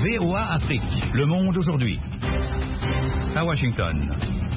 VOA Afrique, le monde aujourd'hui. À Washington.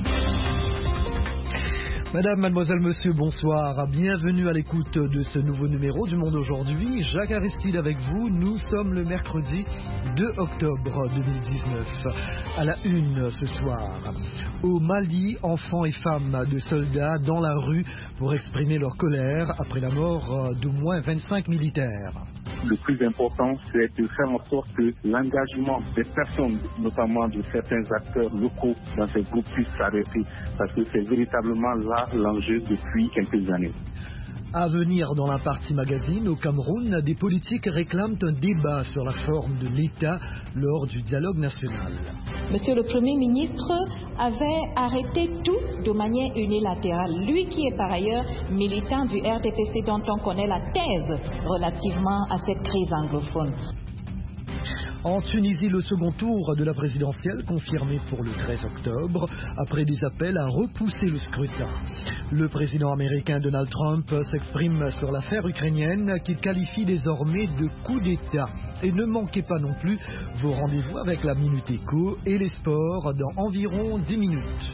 Madame, mademoiselle, monsieur, bonsoir. Bienvenue à l'écoute de ce nouveau numéro du Monde aujourd'hui. Jacques Aristide avec vous. Nous sommes le mercredi 2 octobre 2019. À la une ce soir. Au Mali, enfants et femmes de soldats dans la rue pour exprimer leur colère après la mort d'au moins 25 militaires. Le plus important, c'est de faire en sorte que l'engagement des personnes, notamment de certains acteurs locaux dans ces groupes, puisse s'arrêter, parce que c'est véritablement là l'enjeu depuis quelques années. À venir dans la partie magazine, au Cameroun, des politiques réclament un débat sur la forme de l'État lors du dialogue national. Monsieur le Premier ministre avait arrêté tout de manière unilatérale. Lui qui est par ailleurs militant du RDPC dont on connaît la thèse relativement à cette crise anglophone. En Tunisie, le second tour de la présidentielle confirmé pour le 13 octobre, après des appels à repousser le scrutin. Le président américain Donald Trump s'exprime sur l'affaire ukrainienne qu'il qualifie désormais de coup d'État. Et ne manquez pas non plus vos rendez-vous avec la Minute Éco et les sports dans environ 10 minutes.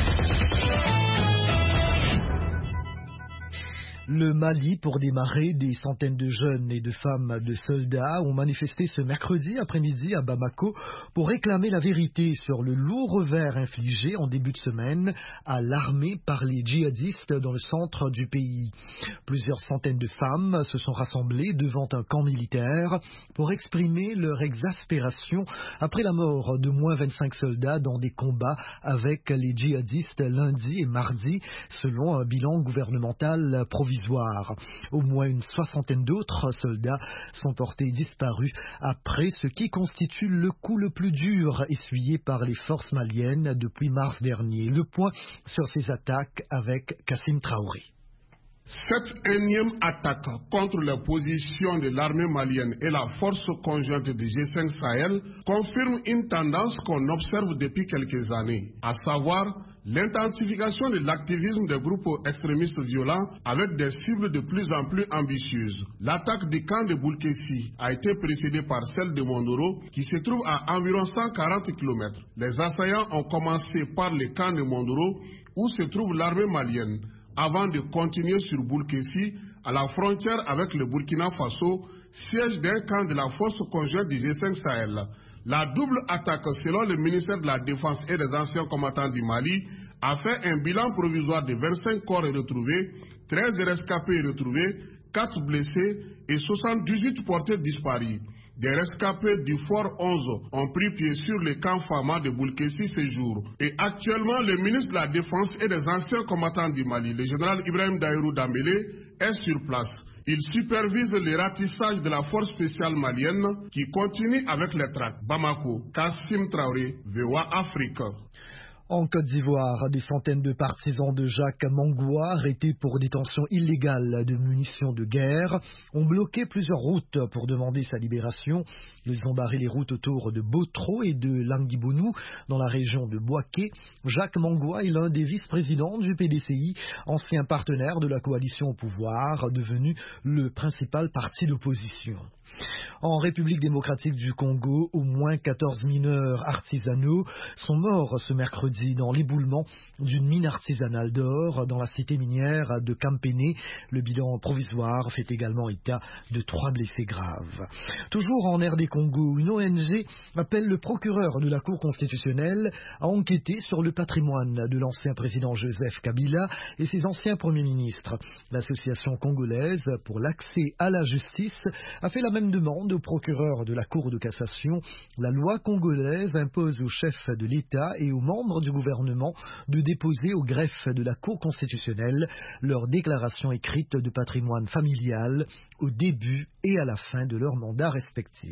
Le Mali, pour démarrer, des centaines de jeunes et de femmes de soldats ont manifesté ce mercredi après-midi à Bamako pour réclamer la vérité sur le lourd revers infligé en début de semaine à l'armée par les djihadistes dans le centre du pays. Plusieurs centaines de femmes se sont rassemblées devant un camp militaire pour exprimer leur exaspération après la mort de moins 25 soldats dans des combats avec les djihadistes lundi et mardi, selon un bilan gouvernemental provisoire. Au moins une soixantaine d'autres soldats sont portés disparus après ce qui constitue le coup le plus dur essuyé par les forces maliennes depuis mars dernier. Le point sur ces attaques avec Kassim Traoré. Cette énième attaque contre les positions de l'armée malienne et la force conjointe du G5 Sahel confirme une tendance qu'on observe depuis quelques années, à savoir l'intensification de l'activisme des groupes extrémistes violents avec des cibles de plus en plus ambitieuses. L'attaque du camp de Boulkessi a été précédée par celle de Mondoro qui se trouve à environ 140 km. Les assaillants ont commencé par le camp de Mondoro où se trouve l'armée malienne, avant de continuer sur Boulkessi, à la frontière avec le Burkina Faso, siège d'un camp de la force conjointe du G5 Sahel. La double attaque, selon le ministère de la Défense et des anciens combattants du Mali, a fait un bilan provisoire de 25 corps retrouvés, 13 rescapés retrouvés, 4 blessés et 78 portés disparus. Des rescapés du Fort 11 ont pris pied sur le camp Fama de Boulkessi ce jour. Et actuellement, le ministre de la Défense et des anciens combattants du Mali, le général Ibrahim Daïrou Dambélé, est sur place. Il supervise le ratissage de la force spéciale malienne qui continue avec les traques. Bamako, Kassim Traoré, VOA Afrique. En Côte d'Ivoire, des centaines de partisans de Jacques Mangoua, arrêtés pour détention illégale de munitions de guerre, ont bloqué plusieurs routes pour demander sa libération. Ils ont barré les routes autour de Botro et de Languibounou, dans la région de Bouaké. Jacques Mangoua est l'un des vice-présidents du PDCI, ancien partenaire de la coalition au pouvoir, devenu le principal parti d'opposition. En République démocratique du Congo, au moins 14 mineurs artisanaux sont morts ce mercredi dans l'éboulement d'une mine artisanale d'or dans la cité minière de Kampene. Le bilan provisoire fait également état de 3 blessés graves. Toujours en RD Congo, une ONG appelle le procureur de la Cour constitutionnelle à enquêter sur le patrimoine de l'ancien président Joseph Kabila et ses anciens premiers ministres. L'association congolaise pour l'accès à la justice a fait la même demande au procureur de la Cour de cassation. La loi congolaise impose aux chefs de l'État et aux membres du gouvernement de déposer au greffe de la Cour constitutionnelle leur déclaration écrite de patrimoine familial au début et à la fin de leur mandat respectif.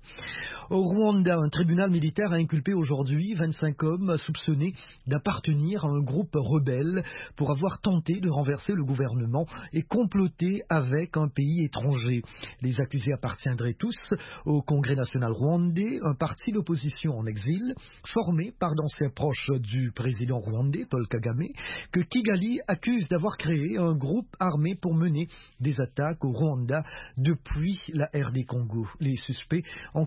Au Rwanda, un tribunal militaire a inculpé aujourd'hui 25 hommes soupçonnés d'appartenir à un groupe rebelle pour avoir tenté de renverser le gouvernement et comploter avec un pays étranger. Les accusés appartiendraient tous au Congrès national rwandais, un parti d'opposition en exil, formé par d'anciens proches du président rwandais, Paul Kagame, que Kigali accuse d'avoir créé un groupe armé pour mener des attaques au Rwanda depuis la RD Congo. Les suspects encourent une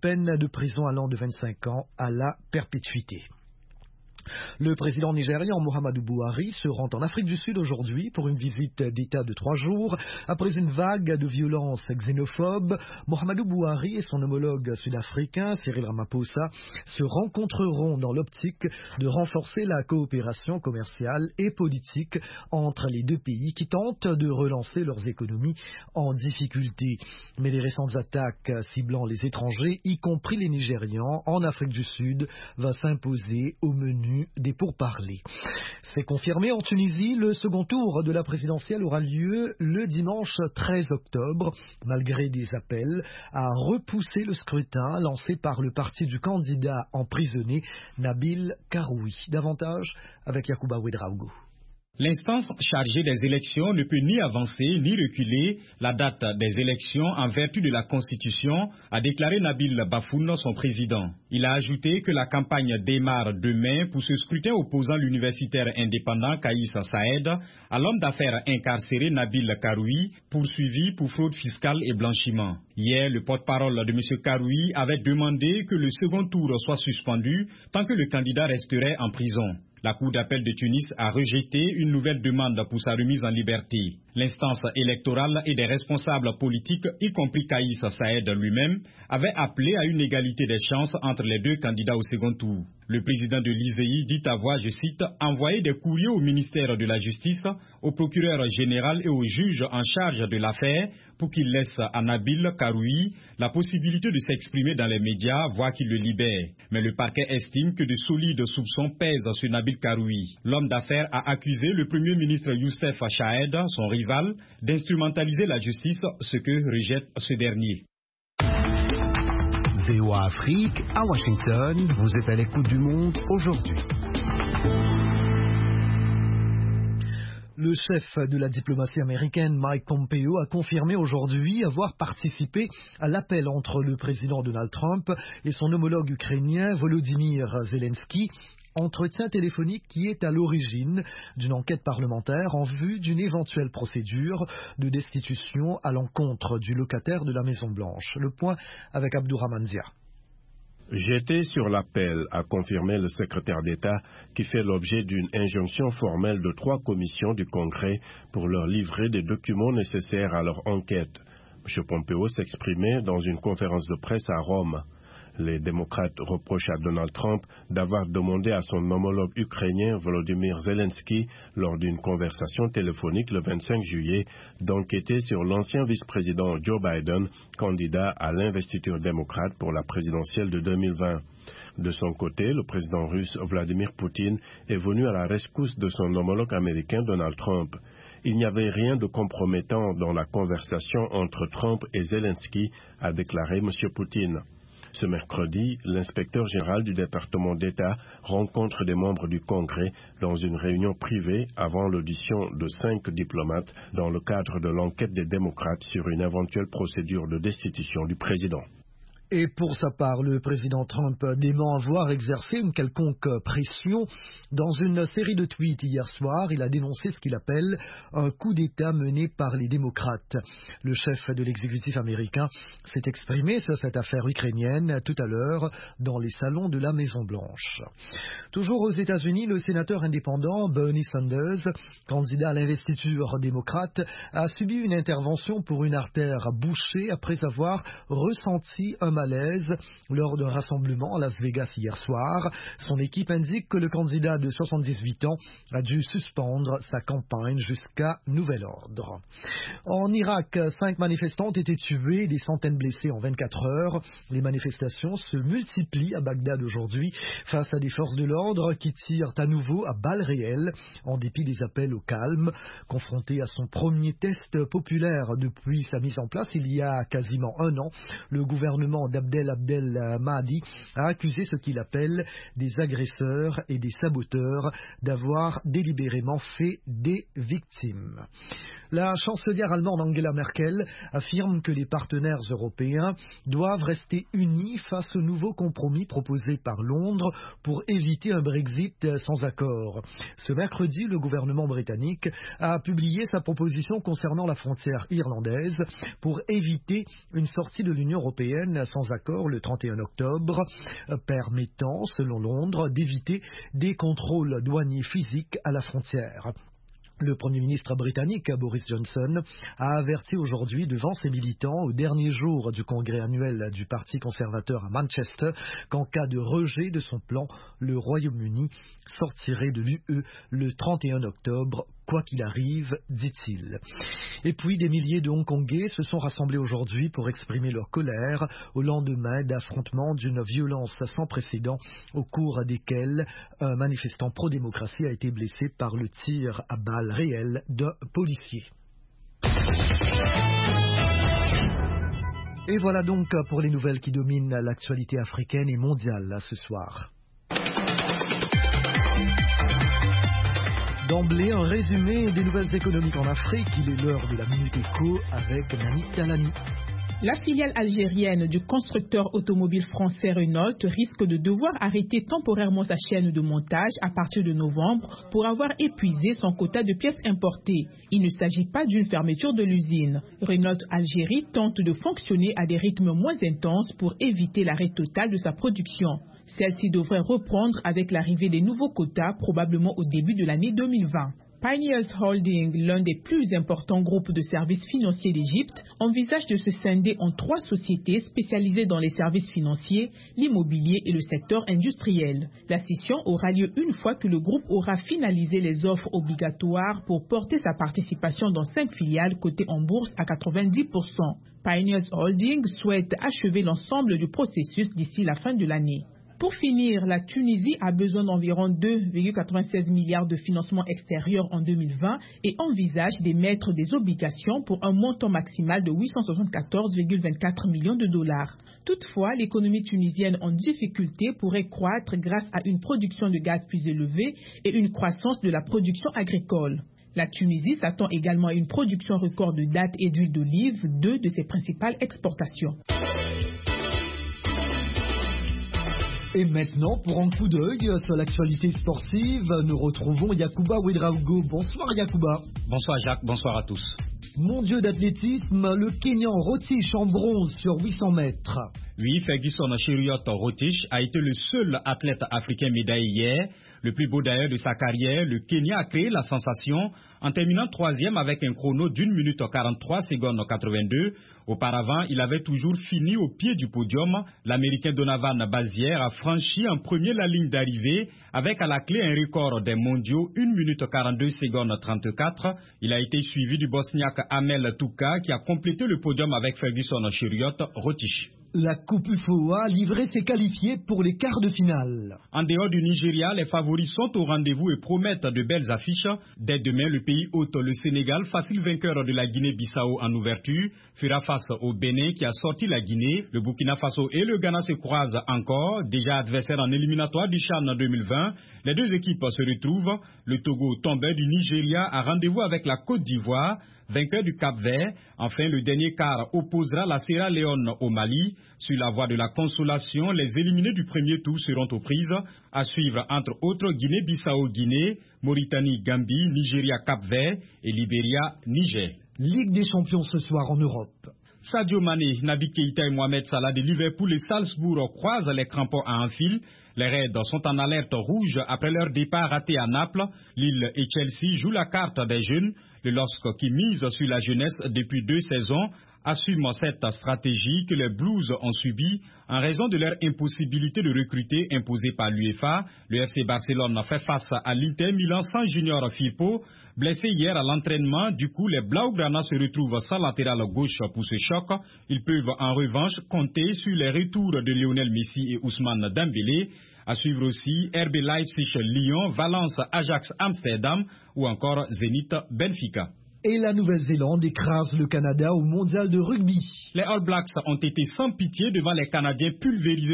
peine de prison allant de 25 ans à la perpétuité. Le président nigérian Muhammadu Buhari se rend en Afrique du Sud aujourd'hui pour une visite d'État de 3 jours. Après une vague de violences xénophobes, Muhammadu Buhari et son homologue sud-africain Cyril Ramaphosa se rencontreront dans l'optique de renforcer la coopération commerciale et politique entre les deux pays qui tentent de relancer leurs économies en difficulté. Mais les récentes attaques ciblant les étrangers, y compris les Nigérians, en Afrique du Sud, va s'imposer au menu des pourparlers. C'est confirmé en Tunisie, le second tour de la présidentielle aura lieu le dimanche 13 octobre, malgré des appels à repousser le scrutin lancé par le parti du candidat emprisonné Nabil Karoui. Davantage avec Yacouba Ouedraogo. L'instance chargée des élections ne peut ni avancer ni reculer la date des élections en vertu de la Constitution, a déclaré Nabil Bafoun, son président. Il a ajouté que la campagne démarre demain pour ce scrutin opposant l'universitaire indépendant Kais Saed à l'homme d'affaires incarcéré Nabil Karoui, poursuivi pour fraude fiscale et blanchiment. Hier, le porte-parole de M. Karoui avait demandé que le second tour soit suspendu tant que le candidat resterait en prison. La Cour d'appel de Tunis a rejeté une nouvelle demande pour sa remise en liberté. L'instance électorale et des responsables politiques, y compris Kais Saed lui-même, avaient appelé à une égalité des chances entre les deux candidats au second tour. Le président de l'ISEI dit avoir, je cite, envoyé des courriers au ministère de la Justice, au procureur général et au juge en charge de l'affaire pour qu'il laisse à Nabil Karoui la possibilité de s'exprimer dans les médias, voire qu'il le libère. Mais le parquet estime que de solides soupçons pèsent sur Nabil Karoui. L'homme d'affaires a accusé le premier ministre Youssef Chahed, son rival, d'instrumentaliser la justice, ce que rejette ce dernier. VOA Afrique, à Washington, vous êtes à l'écoute du monde aujourd'hui. Le chef de la diplomatie américaine, Mike Pompeo, a confirmé aujourd'hui avoir participé à l'appel entre le président Donald Trump et son homologue ukrainien Volodymyr Zelensky, entretien téléphonique qui est à l'origine d'une enquête parlementaire en vue d'une éventuelle procédure de destitution à l'encontre du locataire de la Maison-Blanche. Le point avec Abdourahmane Zia. J'étais sur l'appel, a confirmé le secrétaire d'État, qui fait l'objet d'une injonction formelle de 3 commissions du Congrès pour leur livrer des documents nécessaires à leur enquête. M. Pompeo s'exprimait dans une conférence de presse à Rome. Les démocrates reprochent à Donald Trump d'avoir demandé à son homologue ukrainien Volodymyr Zelensky, lors d'une conversation téléphonique le 25 juillet, d'enquêter sur l'ancien vice-président Joe Biden, candidat à l'investiture démocrate pour la présidentielle de 2020. De son côté, le président russe Vladimir Poutine est venu à la rescousse de son homologue américain Donald Trump. Il n'y avait rien de compromettant dans la conversation entre Trump et Zelensky, a déclaré M. Poutine. Ce mercredi, l'inspecteur général du département d'État rencontre des membres du Congrès dans une réunion privée avant l'audition de 5 diplomates dans le cadre de l'enquête des démocrates sur une éventuelle procédure de destitution du président. Et pour sa part, le président Trump dément avoir exercé une quelconque pression. Dans une série de tweets hier soir, il a dénoncé ce qu'il appelle un coup d'État mené par les démocrates. Le chef de l'exécutif américain s'est exprimé sur cette affaire ukrainienne tout à l'heure dans les salons de la Maison-Blanche. Toujours aux États-Unis, le sénateur indépendant Bernie Sanders, candidat à l'investiture démocrate, a subi une intervention pour une artère bouchée après avoir ressenti un malaise lors d'un rassemblement à Las Vegas hier soir. Son équipe indique que le candidat de 78 ans a dû suspendre sa campagne jusqu'à nouvel ordre. En Irak, 5 manifestants ont été tués et des centaines blessés en 24 heures. Les manifestations se multiplient à Bagdad aujourd'hui face à des forces de l'ordre qui tirent à nouveau à balles réelles en dépit des appels au calme. Confronté à son premier test populaire depuis sa mise en place il y a quasiment un an, le gouvernement d'Abdel Mahdi a accusé ce qu'il appelle des agresseurs et des saboteurs d'avoir délibérément fait des victimes. La chancelière allemande Angela Merkel affirme que les partenaires européens doivent rester unis face au nouveau compromis proposé par Londres pour éviter un Brexit sans accord. Ce mercredi, le gouvernement britannique a publié sa proposition concernant la frontière irlandaise pour éviter une sortie de l'Union européenne sans accord le 31 octobre, permettant, selon Londres, d'éviter des contrôles douaniers physiques à la frontière. Le Premier ministre britannique Boris Johnson a averti aujourd'hui devant ses militants au dernier jour du congrès annuel du Parti conservateur à Manchester qu'en cas de rejet de son plan, le Royaume-Uni sortirait de l'UE le 31 octobre, quoi qu'il arrive, dit-il. Et puis des milliers de Hongkongais se sont rassemblés aujourd'hui pour exprimer leur colère au lendemain d'affrontements d'une violence sans précédent au cours desquels un manifestant pro-démocratie a été blessé par le tir à balles réelles d'un policier. Et voilà donc pour les nouvelles qui dominent l'actualité africaine et mondiale ce soir. D'emblée, un résumé des nouvelles économiques en Afrique. Il est l'heure de la Minute Éco avec Nani Talani. La filiale algérienne du constructeur automobile français Renault risque de devoir arrêter temporairement sa chaîne de montage à partir de novembre pour avoir épuisé son quota de pièces importées. Il ne s'agit pas d'une fermeture de l'usine. Renault Algérie tente de fonctionner à des rythmes moins intenses pour éviter l'arrêt total de sa production. Celle-ci devrait reprendre avec l'arrivée des nouveaux quotas probablement au début de l'année 2020. Pioneers Holding, l'un des plus importants groupes de services financiers d'Égypte, envisage de se scinder en 3 sociétés spécialisées dans les services financiers, l'immobilier et le secteur industriel. La scission aura lieu une fois que le groupe aura finalisé les offres obligatoires pour porter sa participation dans 5 filiales cotées en bourse à 90%. Pioneers Holding souhaite achever l'ensemble du processus d'ici la fin de l'année. Pour finir, la Tunisie a besoin d'environ 2,96 milliards de financement extérieur en 2020 et envisage d'émettre des obligations pour un montant maximal de 874,24 millions de dollars. Toutefois, l'économie tunisienne en difficulté pourrait croître grâce à une production de gaz plus élevée et une croissance de la production agricole. La Tunisie s'attend également à une production record de dattes et d'huile d'olive, 2 de ses principales exportations. Et maintenant, pour un coup d'œil sur l'actualité sportive, nous retrouvons Yacouba Ouedraogo. Bonsoir Yacouba. Bonsoir Jacques, bonsoir à tous. Mondiaux d'athlétisme, le Kenyan Rotich en bronze sur 800 mètres. Oui, Ferguson Cheruiyot Rotich a été le seul athlète africain médaillé hier. Le plus beau d'ailleurs de sa carrière, le Kenya a créé la sensation en terminant 3e avec un chrono d'1 minute 43 secondes 82. Auparavant, il avait toujours fini au pied du podium. L'Américain Donovan Bazière a franchi en premier la ligne d'arrivée avec à la clé un record des mondiaux 1 minute 42 secondes 34. Il a été suivi du Bosniaque Amel Touka qui a complété le podium avec Ferguson Cheruiyot Rotich. La Coupe UFOA a livré ses qualifiés pour les quarts de finale. En dehors du Nigeria, les favoris sont au rendez-vous et promettent de belles affiches. Dès demain, le pays hôte, le Sénégal, facile vainqueur de la Guinée-Bissau en ouverture, fera face au Bénin qui a sorti la Guinée. Le Burkina Faso et le Ghana se croisent encore, déjà adversaires en éliminatoire du CHAN 2020. Les 2 équipes se retrouvent. Le Togo, tombé du Nigeria, a rendez-vous avec la Côte d'Ivoire, vainqueur du Cap-Vert. Enfin, le dernier quart opposera la Sierra Leone au Mali. Sur la voie de la consolation, les éliminés du premier tour seront aux prises. À suivre, entre autres, Guinée-Bissau-Guinée, Mauritanie-Gambie, Nigeria-Cap-Vert et Libéria-Niger. Ligue des champions ce soir en Europe. Sadio Mané, Naby Keïta et Mohamed Salah de Liverpool et Salzbourg croisent les crampons à Anfield. Les Reds sont en alerte rouge après leur départ raté à Naples. Lille et Chelsea jouent la carte des jeunes. Le LOSC qui mise sur la jeunesse depuis 2 saisons assume cette stratégie que les Blues ont subie en raison de leur impossibilité de recruter imposée par l'UEFA. Le FC Barcelone fait face à l'Inter Milan sans Junior Firpo. Blessé hier à l'entraînement, du coup les Blaugrana se retrouvent sans latéral gauche pour ce choc. Ils peuvent en revanche compter sur les retours de Lionel Messi et Ousmane Dembélé. À suivre aussi RB Leipzig, Lyon, Valence, Ajax, Amsterdam ou encore Zénith, Benfica. Et la Nouvelle-Zélande écrase le Canada au mondial de rugby. Les All Blacks ont été sans pitié devant les Canadiens pulvérisés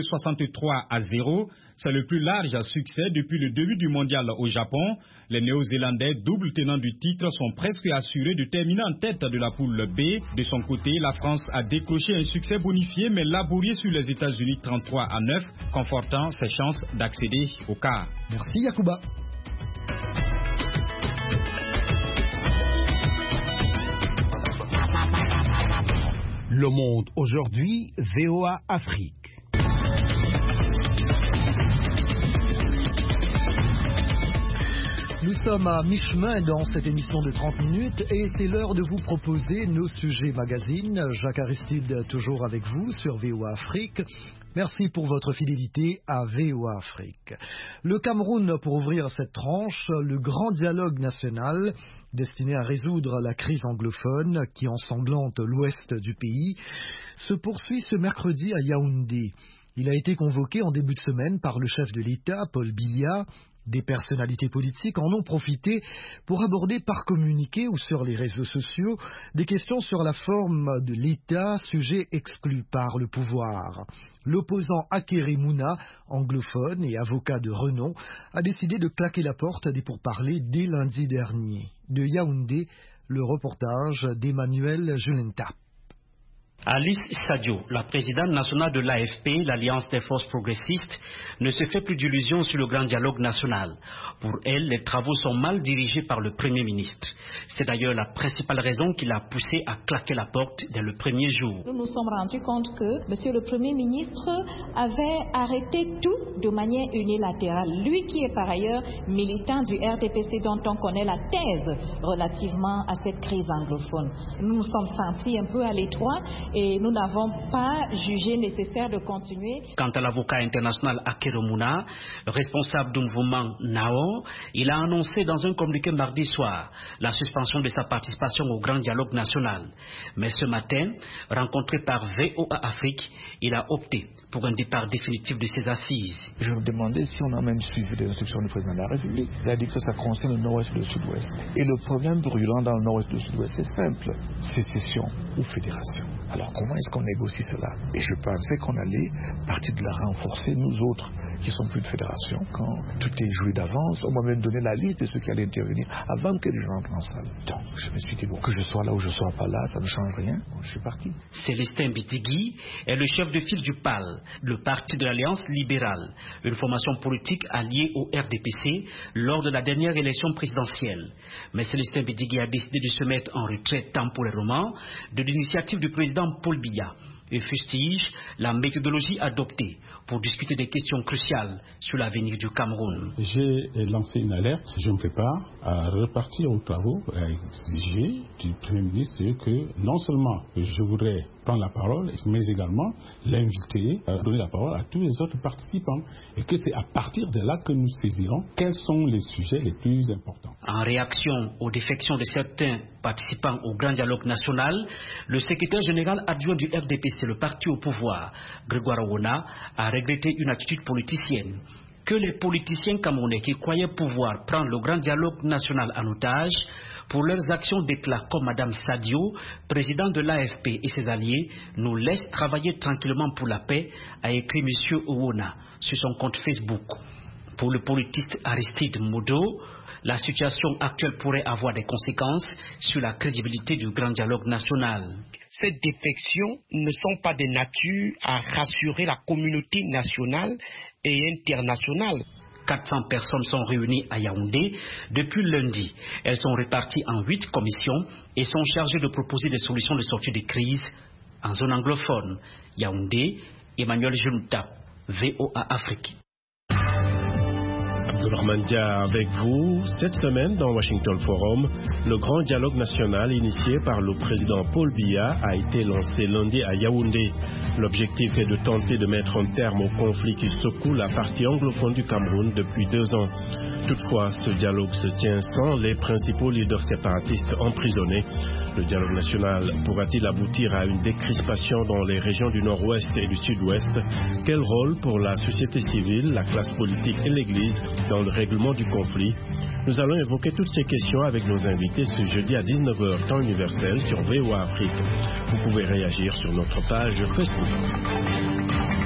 63-0. C'est le plus large succès depuis le début du mondial au Japon. Les Néo-Zélandais, double tenants du titre, sont presque assurés de terminer en tête de la poule B. De son côté, la France a décroché un succès bonifié mais laborieux sur les États-Unis 33-9, confortant ses chances d'accéder au quart. Merci Yacouba. Le Monde aujourd'hui, VOA Afrique. Nous sommes à mi-chemin dans cette émission de 30 minutes et c'est l'heure de vous proposer nos sujets magazines. Jacques Aristide toujours avec vous sur VOA Afrique. Merci pour votre fidélité à VOA Afrique. Le Cameroun, pour ouvrir cette tranche, le grand dialogue national destiné à résoudre la crise anglophone qui ensanglante l'ouest du pays, se poursuit ce mercredi à Yaoundé. Il a été convoqué en début de semaine par le chef de l'État, Paul Biya. Des personnalités politiques en ont profité pour aborder par communiqué ou sur les réseaux sociaux des questions sur la forme de l'État, sujet exclu par le pouvoir. L'opposant Akere Mouna, anglophone et avocat de renom, a décidé de claquer la porte des pourparlers dès lundi dernier. De Yaoundé, le reportage d'Emmanuel Julenta. Alice Sadio, la présidente nationale de l'AFP, l'Alliance des forces progressistes, ne se fait plus d'illusions sur le grand dialogue national. Pour elle, les travaux sont mal dirigés par le Premier ministre. C'est d'ailleurs la principale raison qui l'a poussé à claquer la porte dès le premier jour. Nous nous sommes rendus compte que M. le Premier ministre avait arrêté tout de manière unilatérale. Lui qui est par ailleurs militant du RDPC dont on connaît la thèse relativement à cette crise anglophone. Nous nous sommes sentis un peu à l'étroit et nous n'avons pas jugé nécessaire de continuer. Quant à l'avocat international Akere Mouna, responsable du mouvement NAO, il a annoncé dans un communiqué mardi soir la suspension de sa participation au grand dialogue national. Mais ce matin, rencontré par VOA Afrique, il a opté pour un départ définitif de ses assises. Je me demandais si on a même suivi les instructions du président de la République. Il a dit que ça concerne le nord-ouest et le sud-ouest. Et le problème brûlant dans le nord-ouest et le sud-ouest, c'est simple. Sécession ou fédération. Alors comment est-ce qu'on négocie cela? Et je pensais qu'on allait partir de la renforcer, nous autres, qui ne sont plus de fédération. Quand tout est joué d'avance, on m'a même donné la liste de ceux qui allaient intervenir avant que les gens entrent en salle. Donc je me suis dit, bon, que je sois là ou je ne sois pas là, ça ne change rien. Bon, je suis parti. Célestin Bitigui est le chef de file du PAL, le parti de l'Alliance libérale, une formation politique alliée au RDPC lors de la dernière élection présidentielle. Mais Célestin Bitigui a décidé de se mettre en retrait temporairement de l'initiative du président Paul Biya et fustige la méthodologie adoptée pour discuter des questions cruciales sur l'avenir du Cameroun. J'ai lancé une alerte. Je me prépare à repartir aux travaux, à exiger du Premier ministre que non seulement je voudrais prendre la parole, mais également l'inviter à donner la parole à tous les autres participants. Et que c'est à partir de là que nous saisirons quels sont les sujets les plus importants. En réaction aux défections de certains participants au grand dialogue national, le secrétaire général adjoint du RDPC, le parti au pouvoir, Grégoire Awona, a regretté une attitude politicienne. Que les politiciens camerounais qui croyaient pouvoir prendre le grand dialogue national en otage pour leurs actions déclarent comme Mme Sadio, président de l'AFP et ses alliés, nous laissent travailler tranquillement pour la paix, a écrit M. Owona sur son compte Facebook. Pour le politiste Aristide Modo, la situation actuelle pourrait avoir des conséquences sur la crédibilité du grand dialogue national. Ces défections ne sont pas de nature à rassurer la communauté nationale et internationale. 400 personnes sont réunies à Yaoundé depuis lundi. Elles sont réparties en 8 commissions et sont chargées de proposer des solutions de sortie de crise en zone anglophone. Yaoundé, Emmanuel Julenta, VOA Afrique. Abdourahmane Dia avec vous. Cette semaine, dans Washington Forum, le grand dialogue national initié par le président Paul Biya a été lancé lundi à Yaoundé. L'objectif est de tenter de mettre un terme au conflit qui secoue la partie anglophone du Cameroun depuis 2 ans. Toutefois, ce dialogue se tient sans les principaux leaders séparatistes emprisonnés. Le dialogue national pourra-t-il aboutir à une décrispation dans les régions du nord-ouest et du sud-ouest? Quel rôle pour la société civile, la classe politique et l'Église dans le règlement du conflit? Nous allons évoquer toutes ces questions avec nos invités ce jeudi à 19h, temps universel, sur VOA Afrique. Vous pouvez réagir sur notre page Facebook.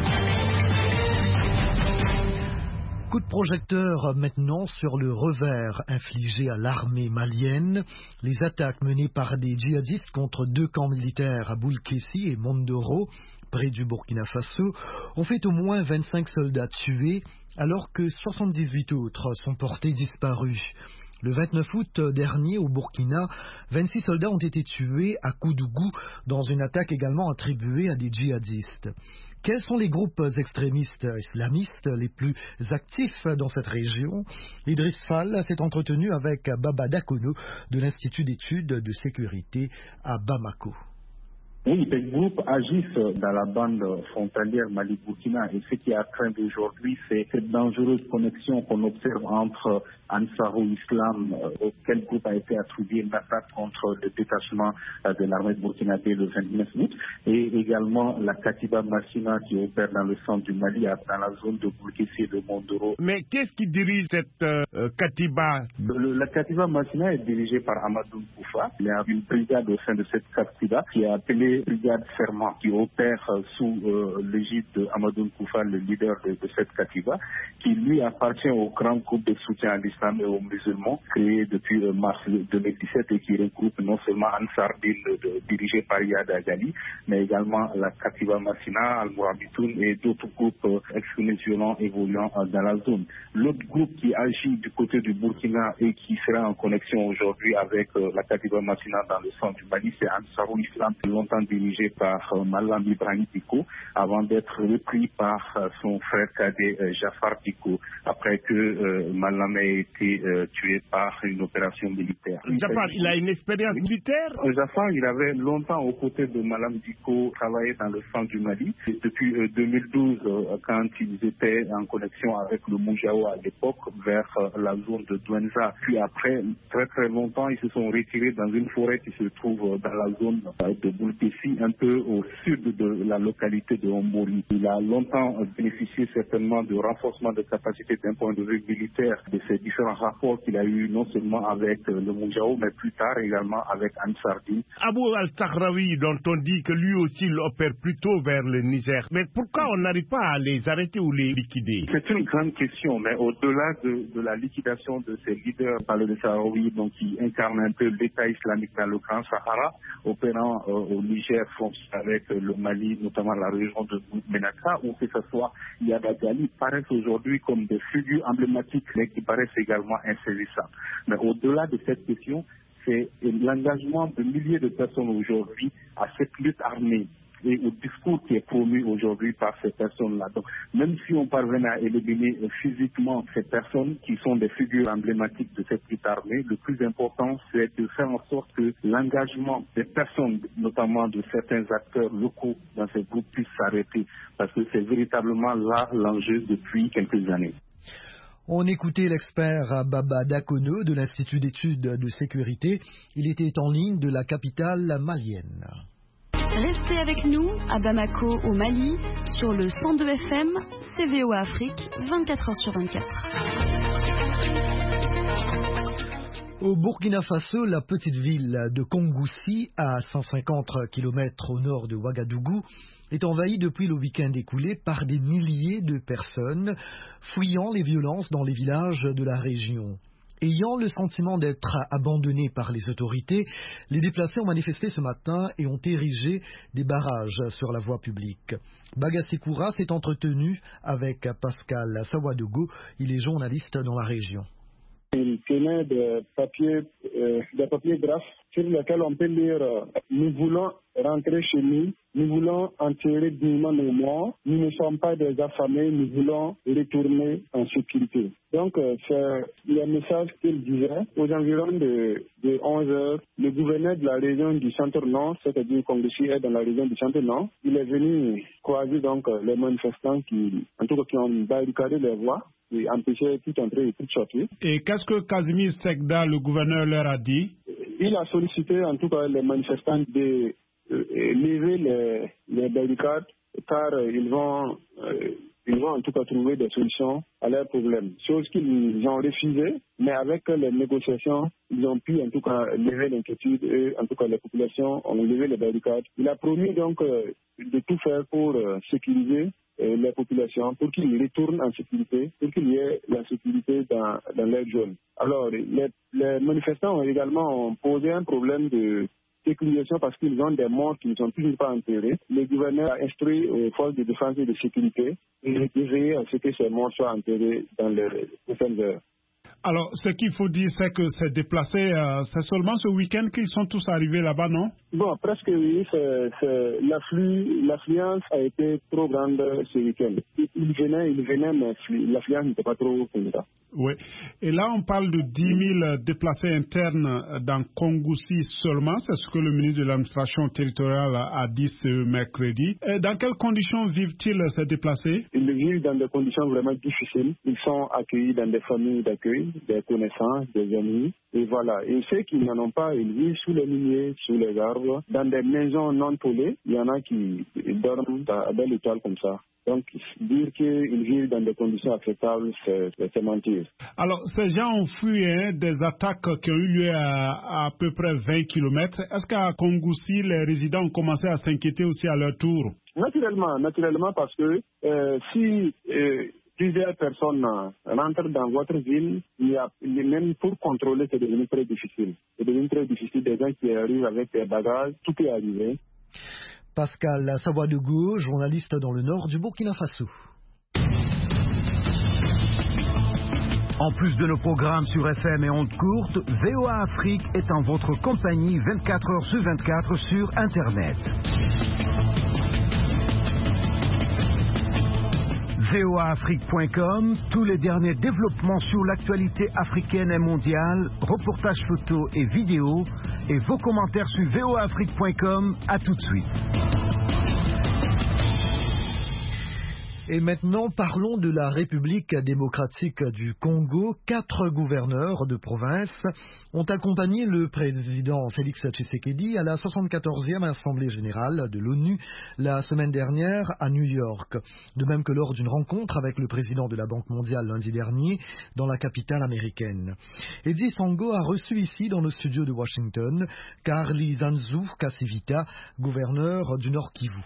Coup de projecteur maintenant sur le revers infligé à l'armée malienne. Les attaques menées par des djihadistes contre 2 camps militaires à Boulkessi et Mondoro, près du Burkina Faso, ont fait au moins 25 soldats tués, alors que 78 autres sont portés disparus. Le 29 août dernier, au Burkina, 26 soldats ont été tués à Koudougou dans une attaque également attribuée à des djihadistes. Quels sont les groupes extrémistes islamistes les plus actifs dans cette région? Idriss Fall s'est entretenu avec Baba Dakono de l'Institut d'études de sécurité à Bamako. Oui, ces groupes agissent dans la bande frontalière Mali-Burkina et ce qui a craint aujourd'hui, c'est cette dangereuse connexion qu'on observe entre Ansarou Islam, auquel groupe a été attribué une attaque contre le détachement de l'armée burkinabé le 29 août, et également la Katiba Massina qui opère dans le centre du Mali, dans la zone de Bourkessi et de Mondoro. Mais qu'est-ce qui dirige cette Katiba? La Katiba Massina est dirigée par Amadou Koufa. Il y a une brigade au sein de cette Katiba qui est appelée Brigade Fermant, qui opère sous l'égide de Amadou Koufa, le leader de cette Katiba, qui lui appartient au grand groupe de soutien à l'islam et aux musulmans, créé depuis mars 2017 et qui regroupe non seulement Ansar Din, dirigé par Yad Agali, mais également la Katiba Massina, Al-Mourabitoun et d'autres groupes extrémistes violents évoluant dans la zone. L'autre groupe qui agit du côté du Burkina et qui sera en connexion aujourd'hui avec la Katiba Massina dans le centre du Mali, c'est Ansarou Islam, longtemps dirigé par Malam Ibrahim Diko, avant d'être repris par son frère cadet Jafar Diko, après que Malam ait été tué par une opération militaire. Jafar, il a une expérience militaire? Jafar, il avait longtemps aux côtés de Malam Diko travaillé dans le centre du Mali. Et depuis 2012, quand ils étaient en connexion avec le Moujao à l'époque, vers la zone de Douenza. Puis après, très très longtemps, ils se sont retirés dans une forêt qui se trouve dans la zone de Boulkessi, un peu au sud de la localité de Ombori. Il a longtemps bénéficié certainement de renforcement de capacité d'un point de vue militaire de ces différents rapports qu'il a eu non seulement avec le Moujao, mais plus tard également avec Ansar Din. Abou Al-Taghraoui, dont on dit que lui aussi il opère plutôt vers le Niger. Mais pourquoi on n'arrive pas à les arrêter ou les liquider? C'est une grande question, mais au-delà de la liquidation de ces leaders par le Sahraoui, donc qui incarnent un peu l'État islamique dans le Grand Sahara, opérant au Niger, avec le Mali, notamment la région de Menaka, ou que ce soit Yad Agali, paraissent aujourd'hui comme des figures emblématiques, mais qui paraissent également insaisissables. Mais au-delà de cette question, c'est l'engagement de milliers de personnes aujourd'hui à cette lutte armée et au discours qui est promu aujourd'hui par ces personnes-là. Donc, même si on parvenait à éliminer physiquement ces personnes qui sont des figures emblématiques de cette lutte armée, le plus important, c'est de faire en sorte que l'engagement des personnes, notamment de certains acteurs locaux dans ces groupes, puisse s'arrêter, parce que c'est véritablement là l'enjeu depuis quelques années. On écoutait l'expert Baba Dakono de l'Institut d'études de sécurité. Il était en ligne de la capitale malienne. Restez avec nous à Bamako au Mali sur le 102 FM CVO Afrique 24h/24. Au Burkina Faso, la petite ville de Kongoussi, à 150 km au nord de Ouagadougou, est envahie depuis le week-end écoulé par des milliers de personnes fuyant les violences dans les villages de la région. Ayant le sentiment d'être abandonnés par les autorités, les déplacés ont manifesté ce matin et ont érigé des barrages sur la voie publique. Bagasikoura s'est entretenu avec Pascal Sawadogo, il est journaliste dans la région. Il tenait des papiers graphes sur lesquels on peut lire « Nous voulons rentrer chez nous, nous voulons enterrer dignement nos morts, nous ne sommes pas des affamés, nous voulons retourner en sécurité ». Donc, c'est le message qu'il disait. Aux environs de 11 heures, le gouverneur de la région du centre-nord, c'est-à-dire Kongoussi est dans la région du centre-nord, il est venu croiser donc les manifestants qui ont barricadé les voies et empêcher toute entrée et toute sortie. Et qu'est-ce que Casimir Sekda, le gouverneur, leur a dit? Il a sollicité en tout cas les manifestants de lever les barricades car ils vont en tout cas trouver des solutions à leurs problèmes. Chose qu'ils ont refusé, mais avec les négociations, ils ont pu en tout cas lever l'inquiétude et en tout cas les populations ont levé les barricades. Il a promis donc de tout faire pour sécuriser les populations, pour qu'ils retournent en sécurité, pour qu'il y ait la sécurité dans leur zone. Alors, les manifestants ont également posé un problème de sécurisation parce qu'ils ont des morts qui ne sont toujours pas enterrés. Le gouverneur a instruit aux forces de défense et de sécurité de veiller à ce que ces morts soient enterrés dans les prochaines heures. Alors, ce qu'il faut dire, c'est que ces déplacés, c'est seulement ce week-end qu'ils sont tous arrivés là-bas, non? Bon, presque oui. L'affluence a été trop grande ce week-end. Ils venaient, mais l'affluence n'était pas trop comme ça. Oui. Et là, on parle de 10 000 déplacés internes dans Kongoussi seulement. C'est ce que le ministre de l'administration territoriale a dit ce mercredi. Et dans quelles conditions vivent-ils ces déplacés? Ils vivent dans des conditions vraiment difficiles. Ils sont accueillis dans des familles d'accueil, des connaissances, des amis. Et voilà. Et ceux qui n'en ont pas, ils vivent sous les lignées, sous les arbres, dans des maisons non tollées. Il y en a qui dorment à belle étoile comme ça. Donc, dire qu'ils vivent dans des conditions acceptables, c'est mentir. Alors, ces gens ont fui des attaques qui ont eu lieu à peu près 20 km. Est-ce qu'à Kongoussi, les résidents ont commencé à s'inquiéter aussi à leur tour? Naturellement, parce que si plusieurs personnes rentrent dans votre ville, même pour contrôler, c'est devenu très difficile. C'est devenu très difficile. Des gens qui arrivent avec des bagages, tout peut arriver. Pascal Savoie-de-Gauche, journaliste dans le nord du Burkina Faso. En plus de nos programmes sur FM et ondes courtes, VOA Afrique est en votre compagnie 24 heures sur 24 sur Internet. voaafrique.com, tous les derniers développements sur l'actualité africaine et mondiale, reportages photos et vidéos, et vos commentaires sur voaafrique.com. À tout de suite. Et maintenant, parlons de la République démocratique du Congo. 4 gouverneurs de province ont accompagné le président Félix Tshisekedi à la 74e Assemblée générale de l'ONU la semaine dernière à New York. De même que lors d'une rencontre avec le président de la Banque mondiale lundi dernier dans la capitale américaine. Eddy Sango a reçu ici dans nos studios de Washington Carly Zanzu Kasivita, gouverneur du Nord Kivu.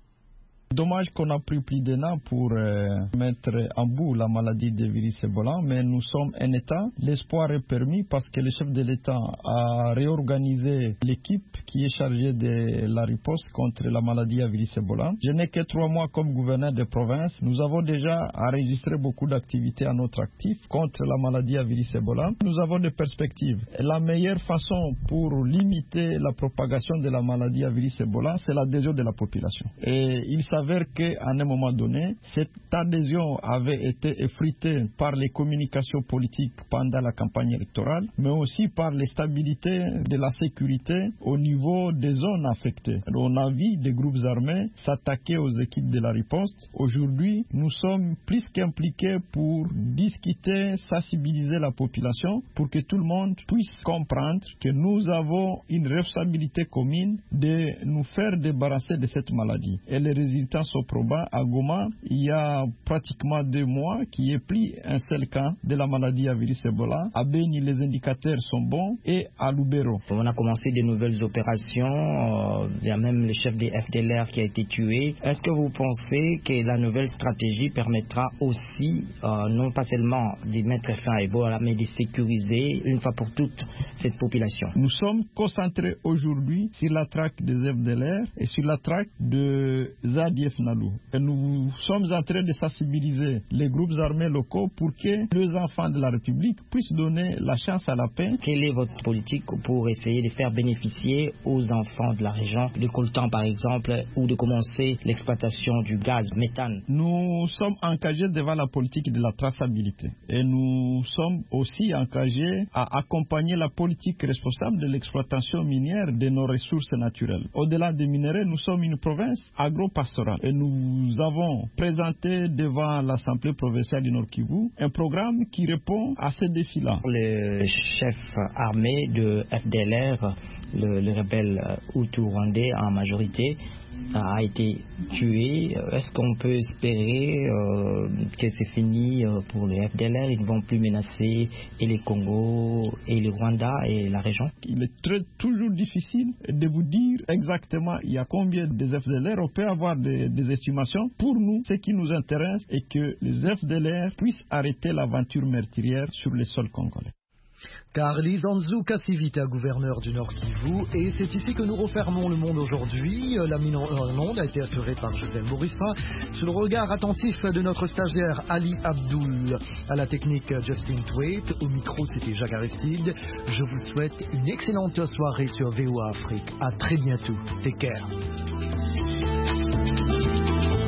Dommage qu'on a pris plus d'un an pour mettre en bout la maladie de virus Ebola, mais nous sommes un État. L'espoir est permis parce que le chef de l'État a réorganisé l'équipe qui est chargée de la riposte contre la maladie à virus Ebola. Je n'ai que 3 mois comme gouverneur de province. Nous avons déjà enregistré beaucoup d'activités à notre actif contre la maladie à virus Ebola. Nous avons des perspectives. La meilleure façon pour limiter la propagation de la maladie à virus Ebola, c'est l'adhésion de la population. Et il s'avère qu'à un moment donné, cette adhésion avait été effritée par les communications politiques pendant la campagne électorale, mais aussi par l'instabilité de la sécurité au niveau des zones affectées. On a vu des groupes armés s'attaquer aux équipes de la riposte. Aujourd'hui, nous sommes plus qu'impliqués pour discuter, sensibiliser la population pour que tout le monde puisse comprendre que nous avons une responsabilité commune de nous faire débarrasser de cette maladie. Et les résultats sont probants. À Goma, il y a pratiquement 2 mois qu'il n'y ait plus un seul cas de la maladie à virus Ebola. À Beni, les indicateurs sont bons et à Lubero. On a commencé de nouvelles opérations. Il y a même le chef des FDLR qui a été tué. Est-ce que vous pensez que la nouvelle stratégie permettra aussi, non pas seulement de mettre fin à Ebola, mais de sécuriser une fois pour toutes cette population? Nous sommes concentrés aujourd'hui sur la traque des FDLR et sur la traque de ZADF Nalou. Et nous sommes en train de sensibiliser les groupes armés locaux pour que les enfants de la République puissent donner la chance à la paix. Quelle est votre politique pour essayer de faire bénéficier aux enfants de la région de coltan par exemple, ou de commencer l'exploitation du gaz méthane? Nous sommes engagés devant la politique de la traçabilité et nous sommes aussi engagés à accompagner la politique responsable de l'exploitation minière de nos ressources naturelles. Au-delà des minerais, nous sommes une province agro-pastorale et nous avons présenté devant l'Assemblée provinciale du Nord Kivu un programme qui répond à ces défis-là. Le chef armé de FDLR, le rebelle Hutu-Rwandais en majorité, a été tué. Est-ce qu'on peut espérer que c'est fini pour les FDLR? Ils ne vont plus menacer et les Congo et le Rwanda et la région? Il est toujours difficile de vous dire exactement il y a combien de FDLR. On peut avoir des estimations. Pour nous, ce qui nous intéresse est que les FDLR puissent arrêter l'aventure meurtrière sur les sols congolais. Carly Zanzou Kassivita, gouverneur du Nord Kivu, et c'est ici que nous refermons le monde aujourd'hui. La mise en onde a été assurée par Joseph Bourissa, sous le regard attentif de notre stagiaire Ali Abdoul, à la technique Justin Twait, au micro c'était Jacques Aristide. Je vous souhaite une excellente soirée sur VOA Afrique. À très bientôt. Take care.